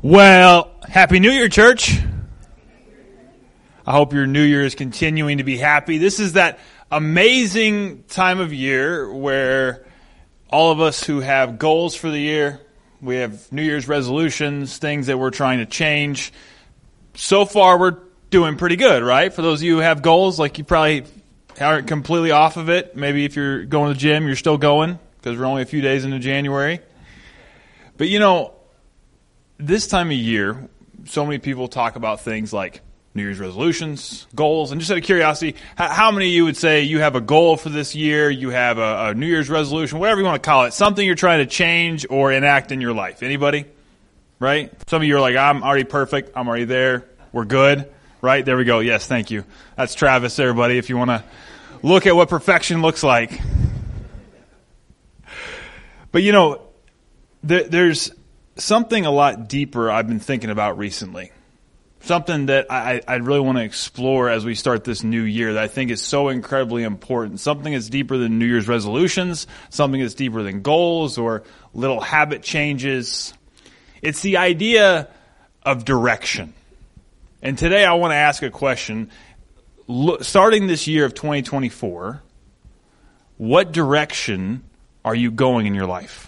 Well, Happy New Year, church. I hope your New Year is continuing to be happy. This is that amazing time of year where all of us who have goals for the year, we have New Year's resolutions, things that we're trying to change. So far, we're doing pretty good, right? For those of you who have goals, like you probably aren't completely off of it. Maybe if you're going to the gym, you're still going because we're only a few days into January. But you know, this time of year, so many people talk about things like New Year's resolutions, goals, and just out of curiosity, how many of you would say you have a goal for this year, you have a New Year's resolution, whatever you want to call it, something you're trying to change or enact in your life? Anybody? Right? Some of you are like, I'm already perfect, I'm already there, we're good, right? There we go, yes, thank you. That's Travis, everybody, if you want to look at what perfection looks like. But you know, there's something a lot deeper I've been thinking about recently. Something that I really want to explore as we start this new year that I think is so incredibly important. Something that's deeper than New Year's resolutions, something that's deeper than goals or little habit changes. It's the idea of direction. And today I want to ask a question. Starting this year of 2024, what direction are you going in your life?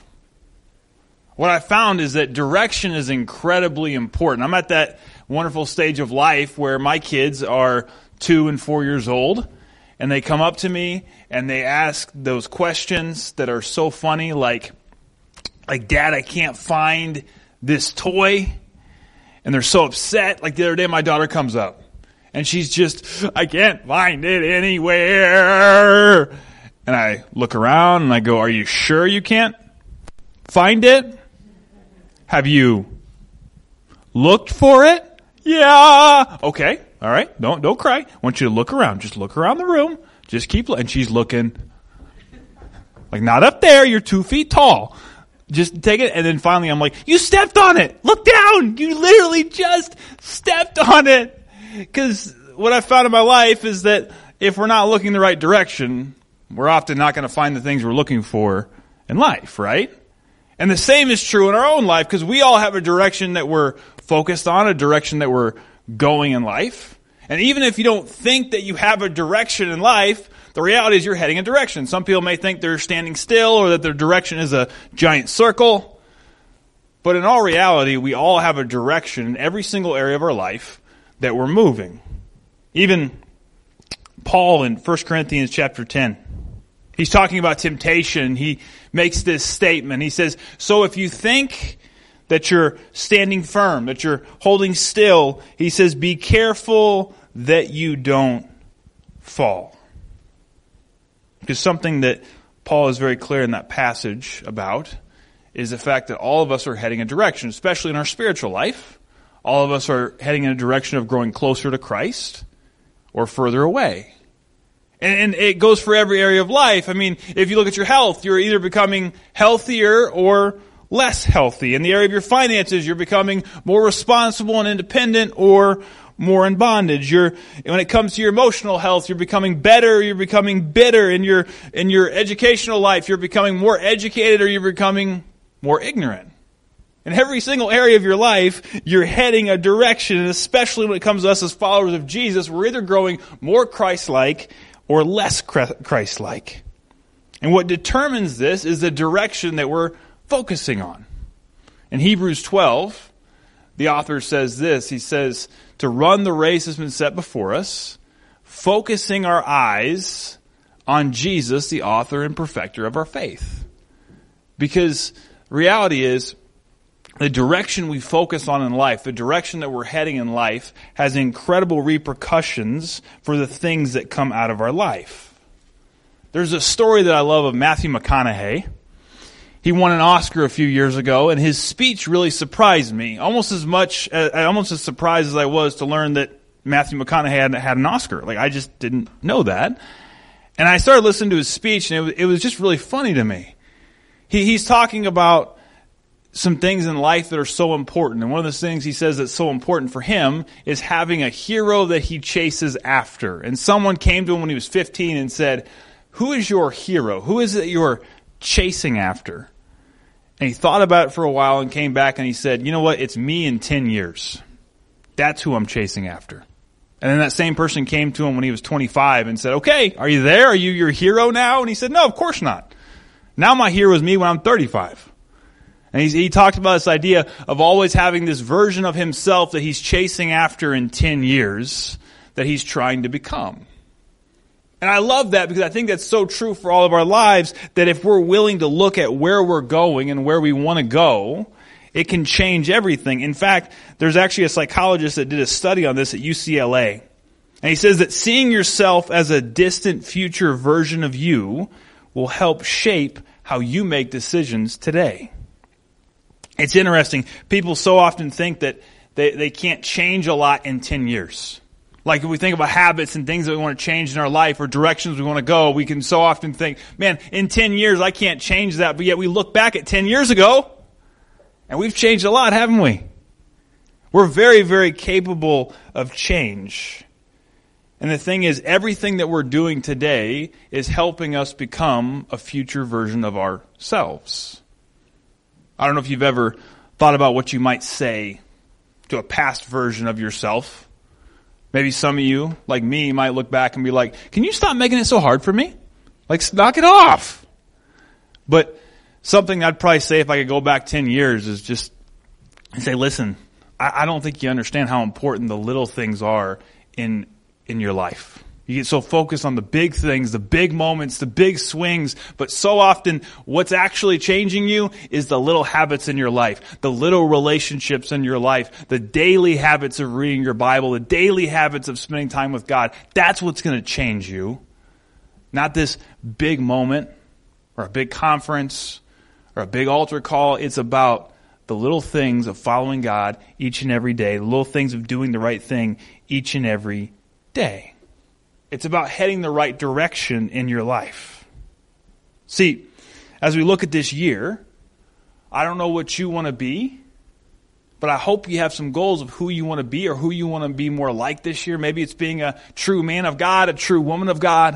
What I found is that direction is incredibly important. I'm at that wonderful stage of life where my kids are 2 and 4 years old, and they come up to me and they ask those questions that are so funny, like, Dad, I can't find this toy. And they're so upset. Like the other day, my daughter comes up and she's just, I can't find it anywhere. And I look around and I go, are you sure you can't find it? Have you looked for it? Yeah. Okay. All right. Don't cry. I want you to look around. Just look around the room. Just keep looking. And she's looking like, not up there. You're 2 feet tall. Just take it. And then finally I'm like, you stepped on it. Look down. You literally just stepped on it. Because what I've found in my life is that if we're not looking the right direction, we're often not going to find the things we're looking for in life, right? And the same is true in our own life because we all have a direction that we're focused on, a direction that we're going in life. And even if you don't think that you have a direction in life, the reality is you're heading a direction. Some people may think they're standing still or that their direction is a giant circle. But in all reality, we all have a direction in every single area of our life that we're moving. Even Paul in 1 Corinthians chapter 10. He's talking about temptation. He makes this statement. He says, so if you think that you're standing firm, that you're holding still, he says, be careful that you don't fall. Because something that Paul is very clear in that passage about is the fact that all of us are heading a direction, especially in our spiritual life. All of us are heading in a direction of growing closer to Christ or further away. And it goes for every area of life. I mean, if you look at your health, you're either becoming healthier or less healthy. In the area of your finances, you're becoming more responsible and independent or more in bondage. When it comes to your emotional health, you're becoming better, you're becoming bitter. In your educational life, you're becoming more educated or you're becoming more ignorant. In every single area of your life, you're heading a direction, and especially when it comes to us as followers of Jesus, we're either growing more Christ-like or less Christ-like. And what determines this is the direction that we're focusing on. In Hebrews 12, the author says this. He says, to run the race that's been set before us, focusing our eyes on Jesus, the author and perfecter of our faith. Because reality is, the direction we focus on in life, the direction that we're heading in life, has incredible repercussions for the things that come out of our life. There's a story that I love of Matthew McConaughey. He won an Oscar a few years ago, and his speech really surprised me. Almost as surprised as I was to learn that Matthew McConaughey had an Oscar. Like, I just didn't know that. And I started listening to his speech, and it was just really funny to me. He's talking about some things in life that are so important. And one of the things he says that's so important for him is having a hero that he chases after. And someone came to him when he was 15 and said, who is your hero? Who is it you're chasing after? And he thought about it for a while and came back and he said, you know what? It's me in 10 years. That's who I'm chasing after. And then that same person came to him when he was 25 and said, okay, are you there? Are you your hero now? And he said, no, of course not. Now my hero is me when I'm 35. And he talked about this idea of always having this version of himself that he's chasing after in 10 years that he's trying to become. And I love that because I think that's so true for all of our lives, that if we're willing to look at where we're going and where we want to go, it can change everything. In fact, there's actually a psychologist that did a study on this at UCLA. And he says that seeing yourself as a distant future version of you will help shape how you make decisions today. It's interesting. People so often think that they can't change a lot in 10 years. Like if we think about habits and things that we want to change in our life or directions we want to go, we can so often think, man, in 10 years I can't change that. But yet we look back at 10 years ago and we've changed a lot, haven't we? We're very, very capable of change. And the thing is, everything that we're doing today is helping us become a future version of ourselves. I don't know if you've ever thought about what you might say to a past version of yourself. Maybe some of you, like me, might look back and be like, can you stop making it so hard for me? Like, knock it off. But something I'd probably say if I could go back 10 years is just say, listen, I don't think you understand how important the little things are in your life. You get so focused on the big things, the big moments, the big swings, but so often what's actually changing you is the little habits in your life, the little relationships in your life, the daily habits of reading your Bible, the daily habits of spending time with God. That's what's going to change you. Not this big moment or a big conference or a big altar call. It's about the little things of following God each and every day, the little things of doing the right thing each and every day. It's about heading the right direction in your life. See, as we look at this year, I don't know what you want to be, but I hope you have some goals of who you want to be or who you want to be more like this year. Maybe it's being a true man of God, a true woman of God,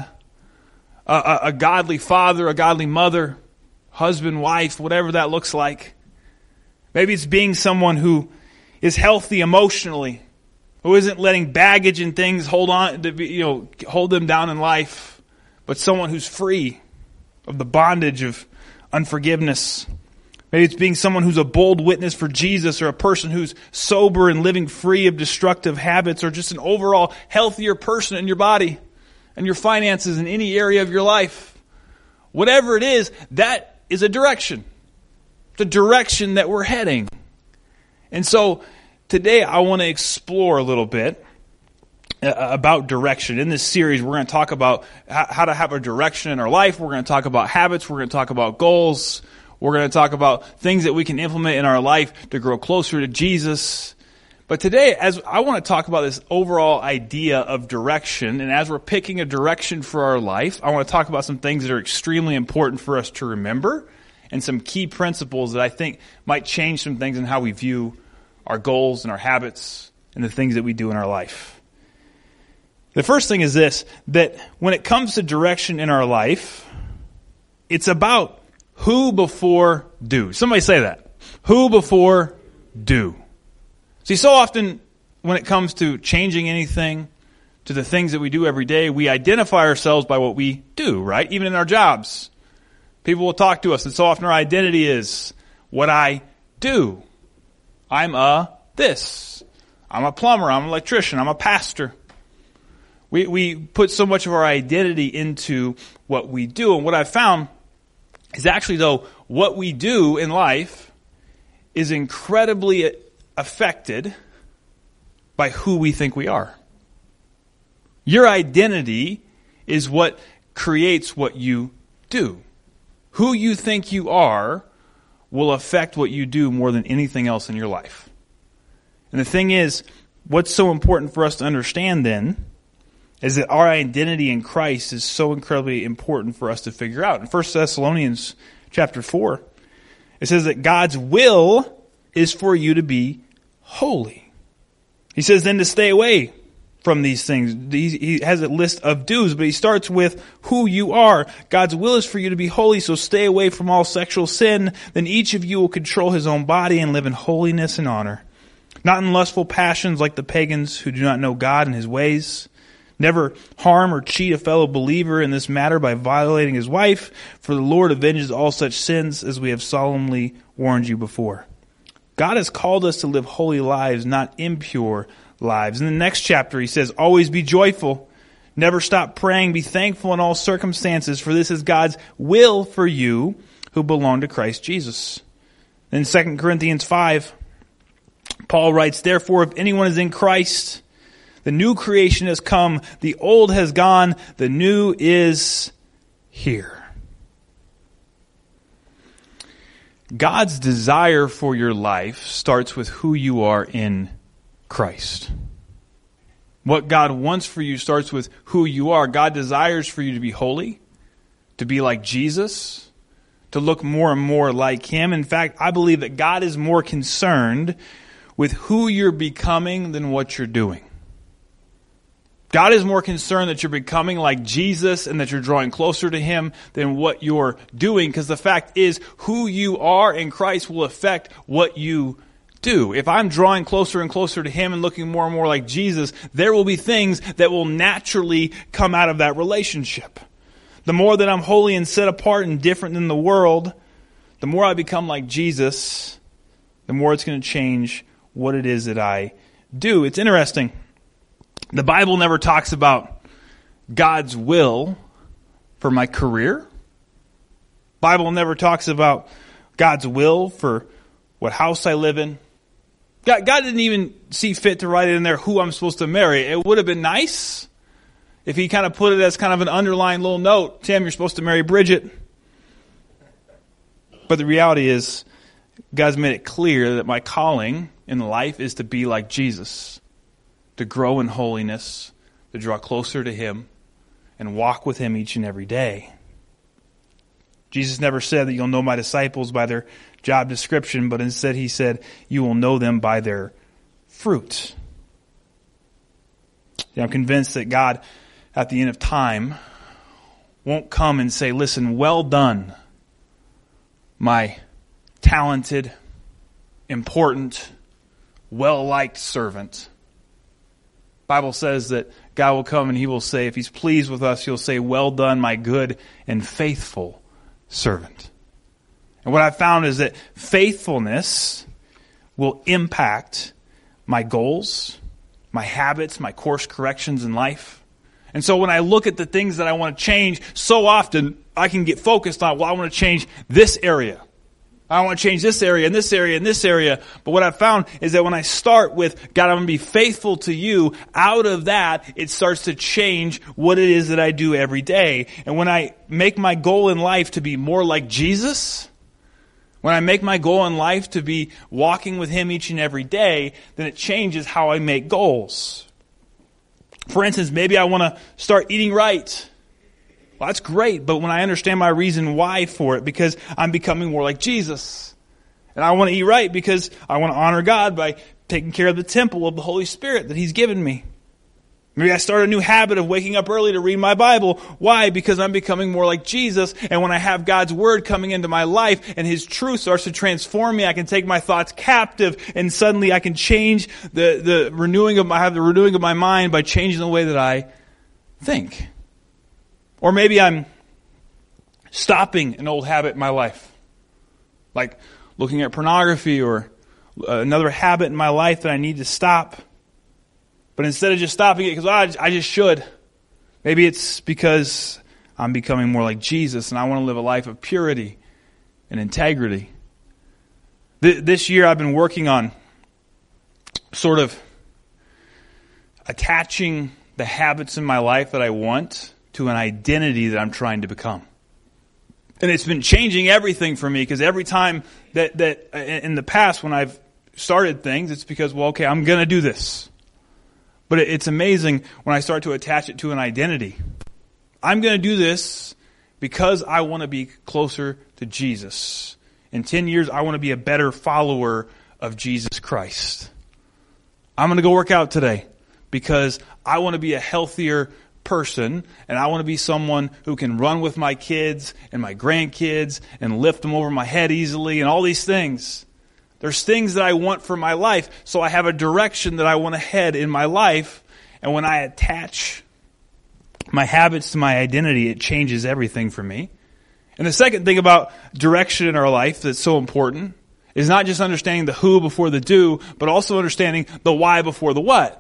a godly father, a godly mother, husband, wife, whatever that looks like. Maybe it's being someone who is healthy emotionally, who isn't letting baggage and things hold them down in life, but someone who's free of the bondage of unforgiveness. Maybe it's being someone who's a bold witness for Jesus, or a person who's sober and living free of destructive habits, or just an overall healthier person in your body and your finances in any area of your life. Whatever it is, that is a direction. The direction that we're heading. And so today I want to explore a little bit about direction. In this series, we're going to talk about how to have a direction in our life. We're going to talk about habits. We're going to talk about goals. We're going to talk about things that we can implement in our life to grow closer to Jesus. But today, as I want to talk about this overall idea of direction, and as we're picking a direction for our life, I want to talk about some things that are extremely important for us to remember, and some key principles that I think might change some things in how we view our goals and our habits and the things that we do in our life. The first thing is this, that when it comes to direction in our life, it's about who before do. Somebody say that. Who before do. See, so often when it comes to changing anything, to the things that we do every day, we identify ourselves by what we do, right? Even in our jobs. People will talk to us, and so often our identity is what I do. I'm a this. I'm a plumber. I'm an electrician. I'm a pastor. We put so much of our identity into what we do. And what I've found is actually, though, what we do in life is incredibly affected by who we think we are. Your identity is what creates what you do. Who you think you are will affect what you do more than anything else in your life. And the thing is, what's so important for us to understand then is that our identity in Christ is so incredibly important for us to figure out. In 1 Thessalonians chapter 4, it says that God's will is for you to be holy. He says then to stay away from these things. He has a list of do's, but he starts with who you are. God's will is for you to be holy, so stay away from all sexual sin. Then each of you will control his own body and live in holiness and honor, not in lustful passions like the pagans who do not know God and his ways. Never harm or cheat a fellow believer in this matter by violating his wife, for the Lord avenges all such sins, as we have solemnly warned you before. God has called us to live holy lives, not impure lives. In the next chapter, he says, always be joyful. Never stop praying. Be thankful in all circumstances, for this is God's will for you who belong to Christ Jesus. In 2 Corinthians 5, Paul writes, therefore, if anyone is in Christ, the new creation has come, the old has gone, the new is here. God's desire for your life starts with who you are in Christ. What God wants for you starts with who you are. God desires for you to be holy, to be like Jesus, to look more and more like him. In fact, I believe that God is more concerned with who you're becoming than what you're doing. God is more concerned that you're becoming like Jesus and that you're drawing closer to him than what you're doing, because the fact is who you are in Christ will affect what you do. If I'm drawing closer and closer to him and looking more and more like Jesus, there will be things that will naturally come out of that relationship. The more that I'm holy and set apart and different than the world, the more I become like Jesus, the more it's going to change what it is that I do. It's interesting. The Bible never talks about God's will for my career. The Bible never talks about God's will for what house I live in. God didn't even see fit to write it in there who I'm supposed to marry. It would have been nice if he kind of put it as kind of an underlying little note. Tim, you're supposed to marry Bridget. But the reality is, God's made it clear that my calling in life is to be like Jesus, to grow in holiness, to draw closer to him, and walk with him each and every day. Jesus never said that you'll know my disciples by their job description, but instead he said you will know them by their fruit. I'm convinced that God, at the end of time, won't come and say, listen, well done, my talented, important, well-liked servant. The Bible says that God will come and he will say, if he's pleased with us, he'll say, well done, my good and faithful servant. And what I've found is that faithfulness will impact my goals, my habits, my course corrections in life. And so when I look at the things that I want to change, so often I can get focused on, well, I want to change this area. I want to change this area and this area and this area. But what I've found is that when I start with, God, I'm going to be faithful to you, out of that, it starts to change what it is that I do every day. And when I make my goal in life to be more like Jesus, when I make my goal in life to be walking with him each and every day, then it changes how I make goals. For instance, maybe I want to start eating right. Well, that's great, but when I understand my reason why for it, because I'm becoming more like Jesus. And I want to eat right because I want to honor God by taking care of the temple of the Holy Spirit that he's given me. Maybe I start a new habit of waking up early to read my Bible. Why? Because I'm becoming more like Jesus. And when I have God's Word coming into my life and his truth starts to transform me, I can take my thoughts captive and suddenly I can change the renewing of my mind by changing the way that I think. Or maybe I'm stopping an old habit in my life, like looking at pornography or another habit in my life that I need to stop. But instead of just stopping it because I just should, maybe it's because I'm becoming more like Jesus and I want to live a life of purity and integrity. This year I've been working on sort of attaching the habits in my life that I want to an identity that I'm trying to become. And it's been changing everything for me, because every time that in the past when I've started things, it's because, well, okay, I'm going to do this. But it's amazing when I start to attach it to an identity. I'm going to do this because I want to be closer to Jesus. In 10 years, I want to be a better follower of Jesus Christ. I'm going to go work out today because I want to be a healthier person, and I want to be someone who can run with my kids and my grandkids and lift them over my head easily and all these things. There's things that I want for my life, so I have a direction that I want to head in my life, and when I attach my habits to my identity, it changes everything for me. And the second thing about direction in our life that's so important is not just understanding the who before the do, but also understanding the why before the what.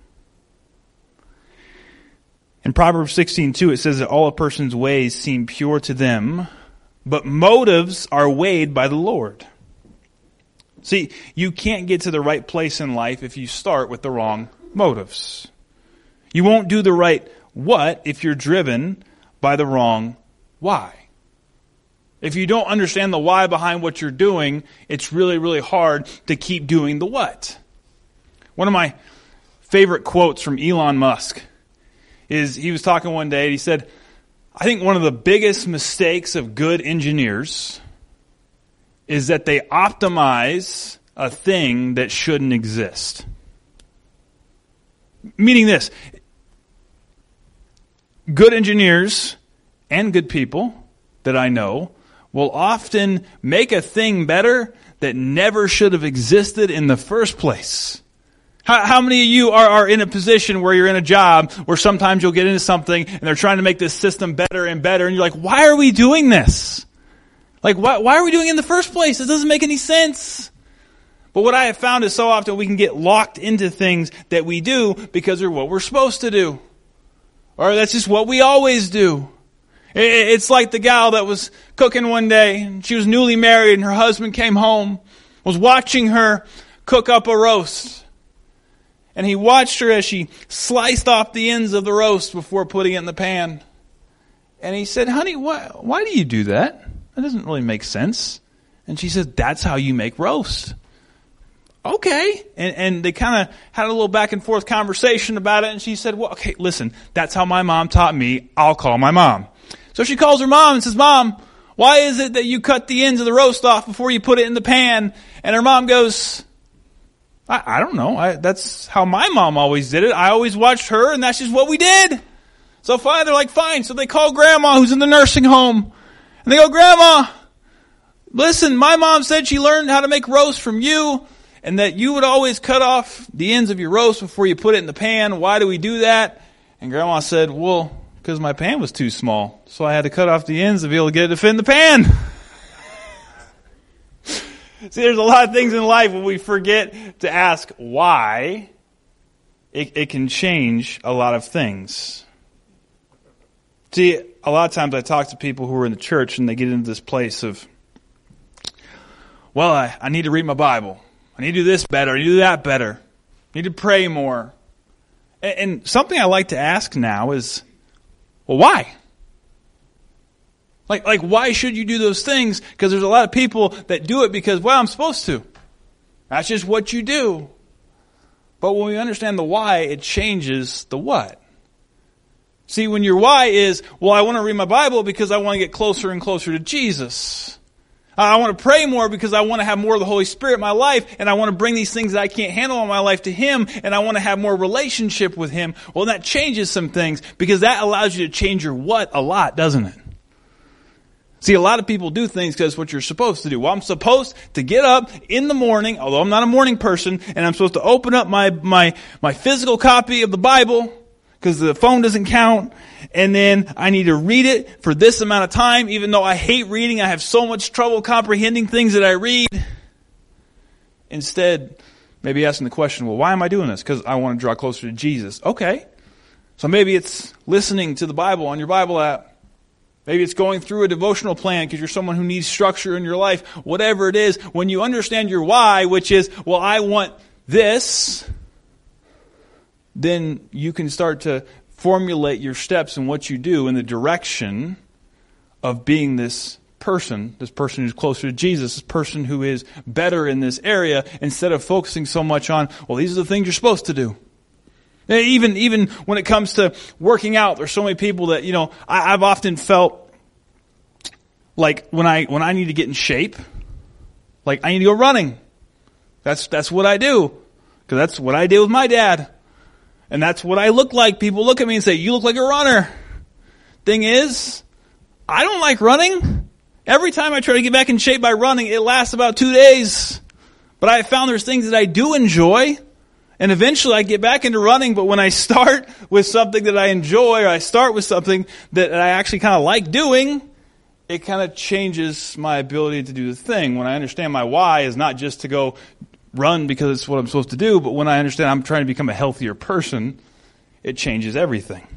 In Proverbs 16:2, it says that all a person's ways seem pure to them, but motives are weighed by the Lord. See, you can't get to the right place in life if you start with the wrong motives. You won't do the right what if you're driven by the wrong why. If you don't understand the why behind what you're doing, it's really, really hard to keep doing the what. One of my favorite quotes from Elon Musk is, he was talking one day and he said, I think one of the biggest mistakes of good engineers is that they optimize a thing that shouldn't exist. Meaning this, good engineers and good people that I know will often make a thing better that never should have existed in the first place. How many of you are in a position where you're in a job where sometimes you'll get into something and they're trying to make this system better and better, and you're like, why are we doing this? Like, why are we doing it in the first place? It doesn't make any sense. But what I have found is so often we can get locked into things that we do because they're what we're supposed to do. Or that's just what we always do. It's like the gal that was cooking one day, and she was newly married, and her husband came home, was watching her cook up a roast. And he watched her as she sliced off the ends of the roast before putting it in the pan. And he said, honey, why do you do that? That doesn't really make sense. And she said, that's how you make roast. Okay. And they kind of had a little back and forth conversation about it. And she said, well, okay, listen, that's how my mom taught me. I'll call my mom. So she calls her mom and says, Mom, why is it that you cut the ends of the roast off before you put it in the pan? And her mom goes, I don't know. That's how my mom always did it. I always watched her, and that's just what we did. So fine, they're like, fine. So they call Grandma, who's in the nursing home. And they go, Grandma, listen, my mom said she learned how to make roast from you, and that you would always cut off the ends of your roast before you put it in the pan. Why do we do that? And Grandma said, well, because my pan was too small. So I had to cut off the ends to be able to get it to fit in the pan. See, there's a lot of things in life when we forget to ask why, it can change a lot of things. See, a lot of times I talk to people who are in the church and they get into this place of, well, I need to read my Bible. I need to do this better. I need to do that better. I need to pray more. And something I like to ask now is, well, why? Like, why should you do those things? Because there's a lot of people that do it because, well, I'm supposed to. That's just what you do. But when we understand the why, it changes the what. See, when your why is, well, I want to read my Bible because I want to get closer and closer to Jesus. I want to pray more because I want to have more of the Holy Spirit in my life, and I want to bring these things that I can't handle in my life to Him, and I want to have more relationship with Him. Well, that changes some things because that allows you to change your what a lot, doesn't it? See, a lot of people do things because it's what you're supposed to do. Well, I'm supposed to get up in the morning, although I'm not a morning person, and I'm supposed to open up my physical copy of the Bible because the phone doesn't count, and then I need to read it for this amount of time, even though I hate reading. I have so much trouble comprehending things that I read. Instead, maybe asking the question, well, why am I doing this? Because I want to draw closer to Jesus. Okay. So maybe it's listening to the Bible on your Bible app. Maybe it's going through a devotional plan because you're someone who needs structure in your life. Whatever it is, when you understand your why, which is, well, I want this, then you can start to formulate your steps and what you do in the direction of being this person who's closer to Jesus, this person who is better in this area, instead of focusing so much on, well, these are the things you're supposed to do. Even when it comes to working out, there's so many people that, I've often felt like when I need to get in shape, like I need to go running. That's what I do. Because that's what I did with my dad. And that's what I look like. People look at me and say, you look like a runner. Thing is, I don't like running. Every time I try to get back in shape by running, it lasts about 2 days. But I found there's things that I do enjoy. And eventually I get back into running. But when I start with something that I enjoy, or I start with something that I actually kind of like doing, it kind of changes my ability to do the thing. When I understand my why is not just to go run because it's what I'm supposed to do, but when I understand I'm trying to become a healthier person, it changes everything.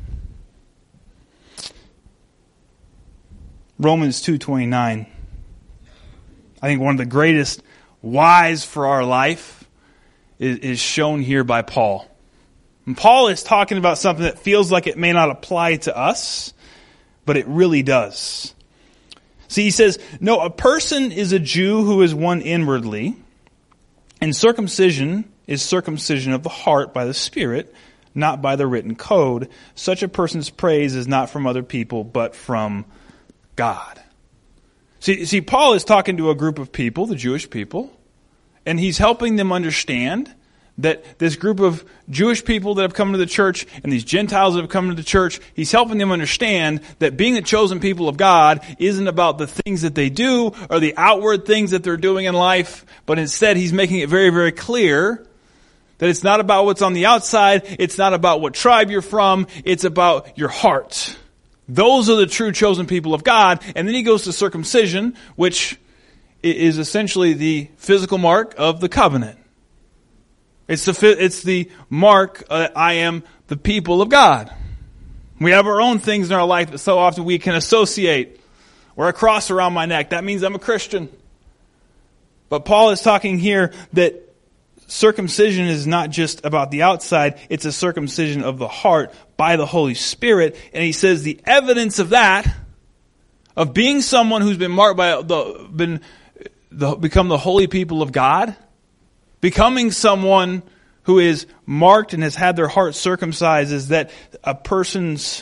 Romans 2:29. I think one of the greatest whys for our life is shown here by Paul. And Paul is talking about something that feels like it may not apply to us, but it really does. See, he says, no, a person is a Jew who is one inwardly, and circumcision is circumcision of the heart by the Spirit, not by the written code. Such a person's praise is not from other people, but from God. See, Paul is talking to a group of people, the Jewish people, and he's helping them understand that this group of Jewish people that have come to the church and these Gentiles that have come to the church, he's helping them understand that being a chosen people of God isn't about the things that they do or the outward things that they're doing in life, but instead he's making it very, very clear that it's not about what's on the outside, it's not about what tribe you're from, it's about your heart. Those are the true chosen people of God. And then he goes to circumcision, which is essentially the physical mark of the covenant. It's the mark that I am the people of God. We have our own things in our life that so often we can associate. Or a cross around my neck. That means I'm a Christian. But Paul is talking here that circumcision is not just about the outside. It's a circumcision of the heart by the Holy Spirit. And he says the evidence of that, of being someone who's been marked by become the holy people of God, becoming someone who is marked and has had their heart circumcised, is that a person's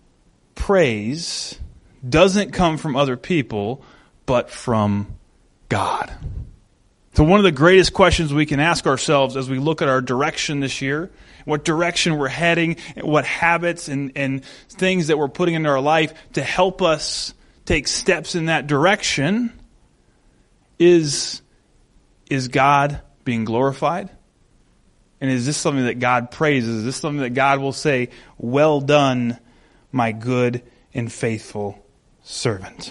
praise doesn't come from other people, but from God. So one of the greatest questions we can ask ourselves as we look at our direction this year, what direction we're heading, what habits and things that we're putting into our life to help us take steps in that direction, is God being glorified? And is this something that God praises? Is this something that God will say, well done, my good and faithful servant?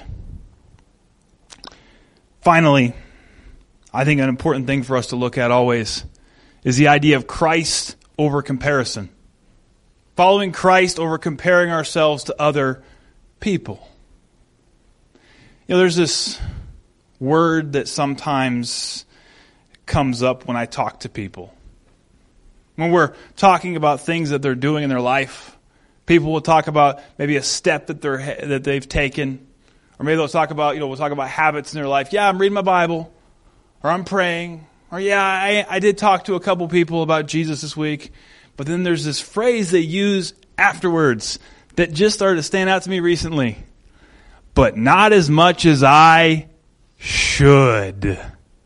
Finally, I think an important thing for us to look at always is the idea of Christ over comparison. Following Christ over comparing ourselves to other people. You know, there's this word that sometimes comes up when I talk to people. When we're talking about things that they're doing in their life, people will talk about maybe a step that they've taken, or maybe they'll talk about, we'll talk about habits in their life. Yeah, I'm reading my Bible, or I'm praying, or yeah, I did talk to a couple people about Jesus this week. But then there's this phrase they use afterwards that just started to stand out to me recently. But not as much as I should.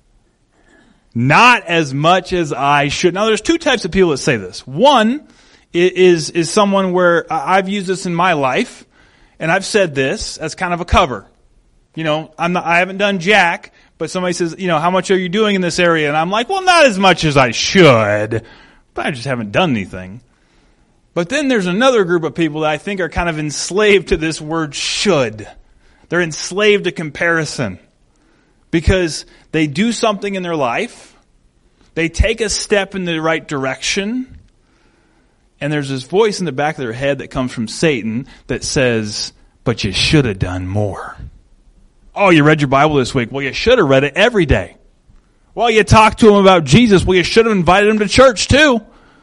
Not as much as I should. Now, there's two types of people that say this. One is someone where I've used this in my life, and I've said this as kind of a cover. I haven't done jack, but somebody says, how much are you doing in this area? And I'm like, well, not as much as I should, but I just haven't done anything. But then there's another group of people that I think are kind of enslaved to this word should. They're enslaved to comparison. Because they do something in their life, they take a step in the right direction, and there's this voice in the back of their head that comes from Satan that says, but you should have done more. Oh, you read your Bible this week. Well, you should have read it every day. Well, you talked to him about Jesus. Well, you should have invited him to church too.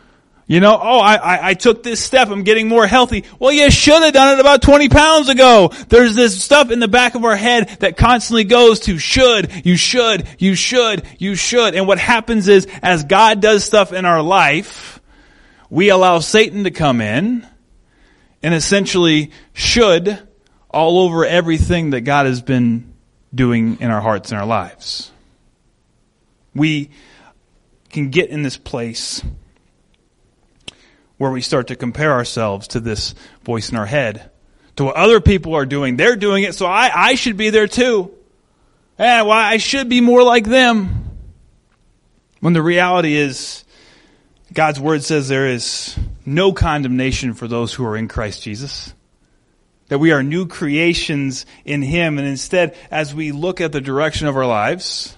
I took this step. I'm getting more healthy. Well, you should have done it about 20 pounds ago. There's this stuff in the back of our head that constantly goes to should, you should, you should, you should. And what happens is, as God does stuff in our life, we allow Satan to come in and essentially should all over everything that God has been doing in our hearts and our lives. We can get in this place where we start to compare ourselves to this voice in our head, to what other people are doing. They're doing it, so I should be there too. And I should be more like them. When the reality is, God's word says there is no condemnation for those who are in Christ Jesus. That we are new creations in Him. And instead, as we look at the direction of our lives,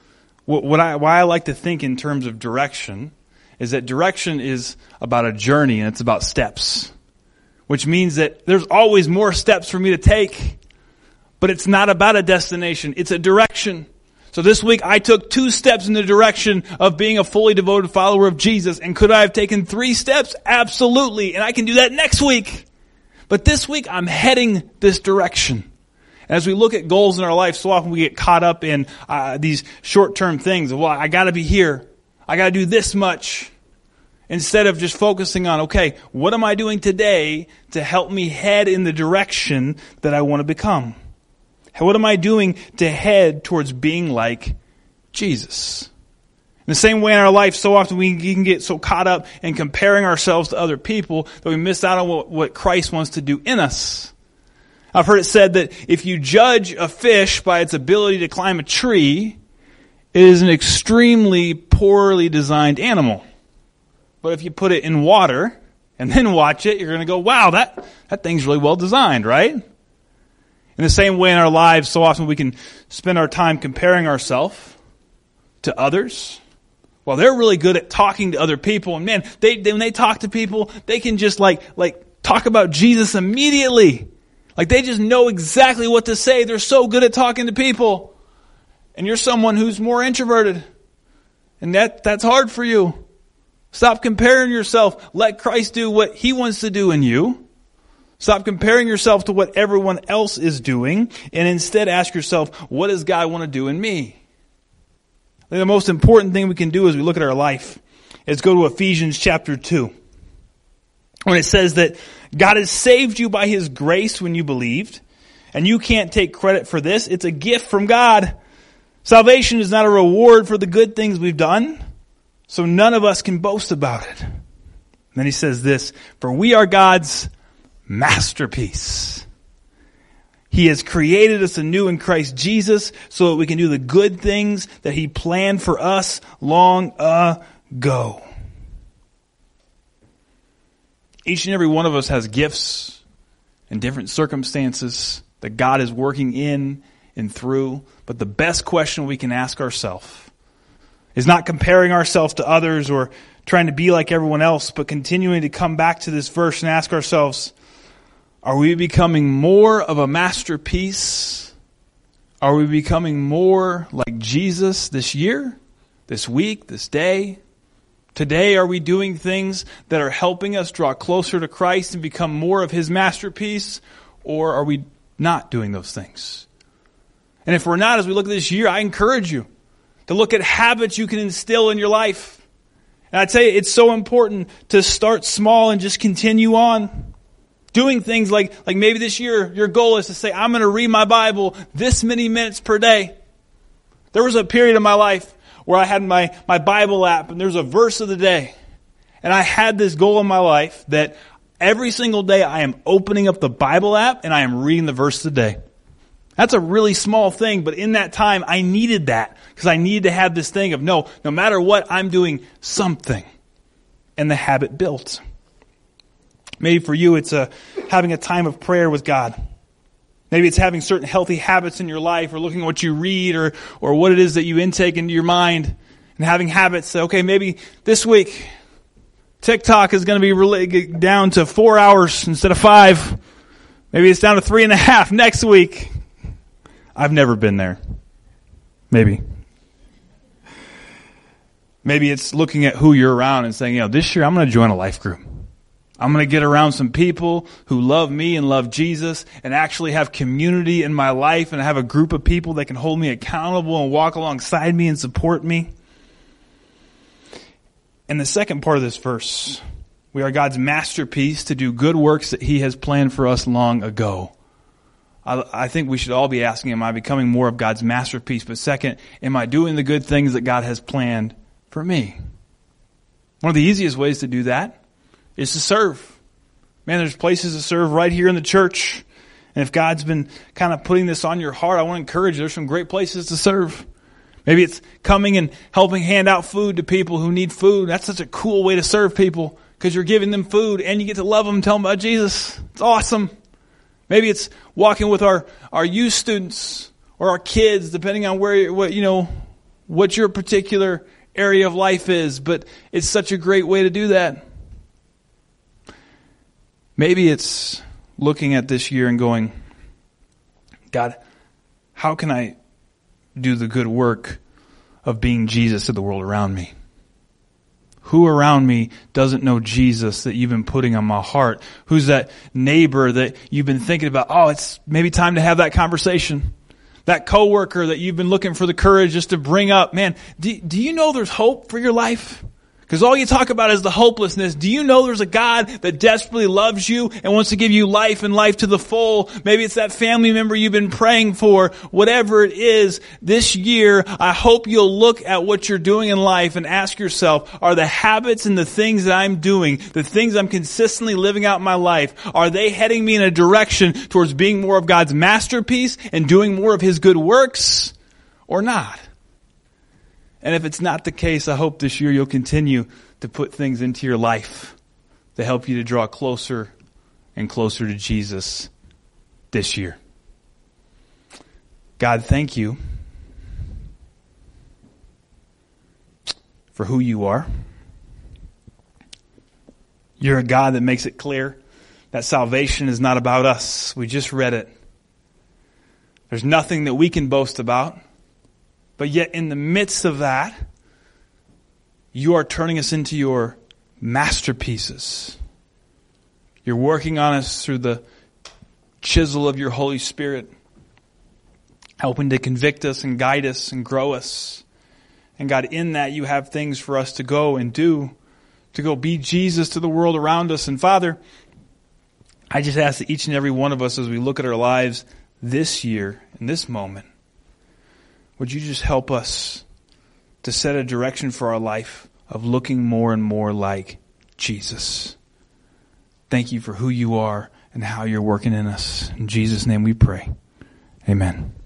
why I like to think in terms of direction is that direction is about a journey and it's about steps. Which means that there's always more steps for me to take. But it's not about a destination, it's a direction. So this week I took 2 steps in the direction of being a fully devoted follower of Jesus. And could I have taken 3 steps? Absolutely. And I can do that next week. But this week I'm heading this direction. And as we look at goals in our life, so often we get caught up in these short-term things. Well, I got to be here. I got to do this much. Instead of just focusing on, okay, what am I doing today to help me head in the direction that I want to become? What am I doing to head towards being like Jesus? In the same way in our life, so often we can get so caught up in comparing ourselves to other people that we miss out on what Christ wants to do in us. I've heard it said that if you judge a fish by its ability to climb a tree, it is an extremely poorly designed animal. But if you put it in water and then watch it, you're going to go, wow, that thing's really well designed, right? In the same way in our lives, so often we can spend our time comparing ourselves to others. Well, they're really good at talking to other people. And man, when they talk to people, they can just like talk about Jesus immediately. Like they just know exactly what to say. They're so good at talking to people. And you're someone who's more introverted. And that's hard for you. Stop comparing yourself. Let Christ do what He wants to do in you. Stop comparing yourself to what everyone else is doing, and instead ask yourself, what does God want to do in me? I think the most important thing we can do as we look at our life is go to Ephesians chapter 2. When it says that God has saved you by His grace when you believed, and you can't take credit for this. It's a gift from God. Salvation is not a reward for the good things we've done, so none of us can boast about it. And then he says this, for we are God's masterpiece. He has created us anew in Christ Jesus so that we can do the good things that He planned for us long ago. Each and every one of us has gifts and different circumstances that God is working in and through. But the best question we can ask ourselves is not comparing ourselves to others or trying to be like everyone else, but continuing to come back to this verse and ask ourselves, are we becoming more of a masterpiece? Are we becoming more like Jesus this year, this week, this day? Today, are we doing things that are helping us draw closer to Christ and become more of His masterpiece? Or are we not doing those things? And if we're not, as we look at this year, I encourage you to look at habits you can instill in your life. And I tell you, it's so important to start small and just continue on. Doing things like maybe this year, your goal is to say, I'm going to read my Bible this many minutes per day. There was a period in my life where I had my Bible app and there's a verse of the day. And I had this goal in my life that every single day I am opening up the Bible app and I am reading the verse of the day. That's a really small thing, but in that time I needed that because I needed to have this thing of no matter what, I'm doing something. And the habit built. Maybe for you, it's having a time of prayer with God. Maybe it's having certain healthy habits in your life or looking at what you read or what it is that you intake into your mind and having habits that, okay, maybe this week TikTok is going to be down to 4 hours instead of 5. Maybe it's down to 3.5 next week. I've never been there. Maybe. Maybe it's looking at who you're around and saying, this year I'm going to join a life group. I'm going to get around some people who love me and love Jesus and actually have community in my life and have a group of people that can hold me accountable and walk alongside me and support me. And the second part of this verse, we are God's masterpiece to do good works that He has planned for us long ago. I think we should all be asking, am I becoming more of God's masterpiece? But second, am I doing the good things that God has planned for me? One of the easiest ways to do that is to serve. Man, there's places to serve right here in the church. And if God's been kind of putting this on your heart, I want to encourage you. There's some great places to serve. Maybe it's coming and helping hand out food to people who need food. That's such a cool way to serve people because you're giving them food and you get to love them and tell them about Jesus. It's awesome. Maybe it's walking with our youth students or our kids, depending on what your particular area of life is. But it's such a great way to do that. Maybe it's looking at this year and going, God, how can I do the good work of being Jesus to the world around me? Who around me doesn't know Jesus that you've been putting on my heart? Who's that neighbor that you've been thinking about? Oh, it's maybe time to have that conversation. That coworker that you've been looking for the courage just to bring up. Man, do you know there's hope for your life? Because all you talk about is the hopelessness. Do you know there's a God that desperately loves you and wants to give you life and life to the full? Maybe it's that family member you've been praying for. Whatever it is, this year, I hope you'll look at what you're doing in life and ask yourself, are the habits and the things that I'm doing, the things I'm consistently living out in my life, are they heading me in a direction towards being more of God's masterpiece and doing more of His good works or not? And if it's not the case, I hope this year you'll continue to put things into your life to help you to draw closer and closer to Jesus this year. God, thank you for who you are. You're a God that makes it clear that salvation is not about us. We just read it. There's nothing that we can boast about. But yet in the midst of that, you are turning us into your masterpieces. You're working on us through the chisel of your Holy Spirit, helping to convict us and guide us and grow us. And God, in that you have things for us to go and do, to go be Jesus to the world around us. And Father, I just ask that each and every one of us, as we look at our lives this year, in this moment, would you just help us to set a direction for our life of looking more and more like Jesus? Thank you for who you are and how you're working in us. In Jesus' name we pray. Amen.